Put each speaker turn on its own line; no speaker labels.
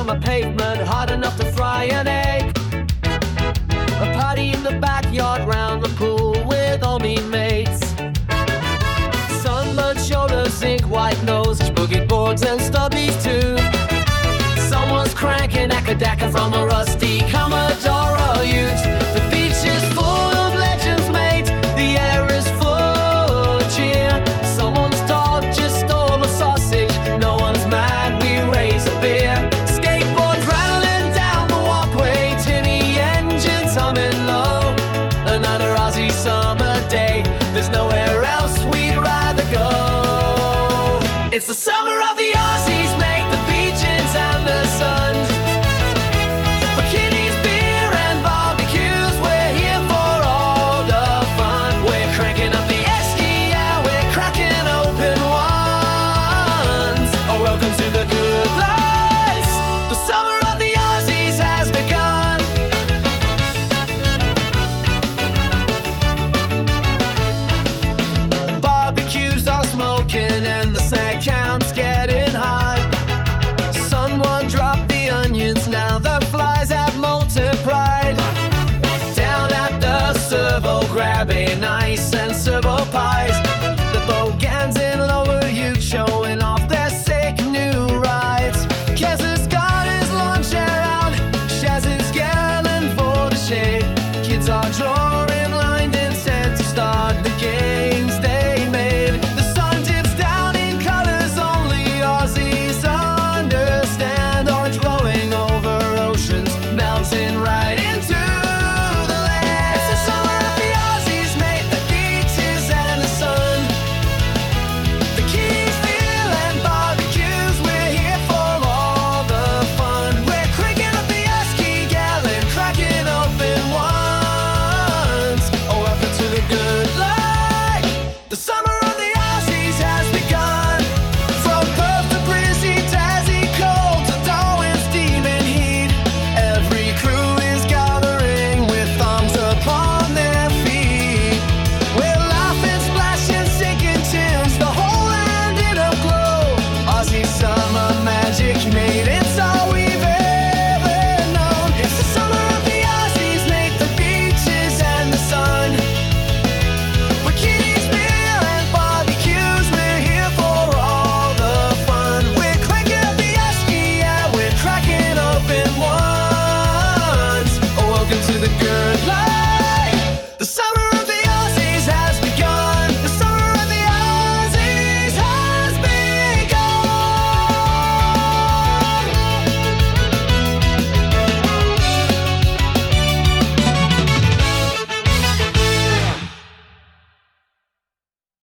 summer pavement, hard enough to fry an egg. A party in the backyard round the pool with all me mates. Sunburned shoulders, ink white nose, boogie boards and stubbies too. Someone's cranking Akadaka from a rusty Commodore Ute. The beach is full of legends, mate. The air is full of cheer. Someone's dog just stole a sausage. No one's mad, we raise a beer. Skateboards rattling down the walkway, tinny engines humming low. Another Aussie summer day, there's nowhere else we'd rather go. It's the summer of the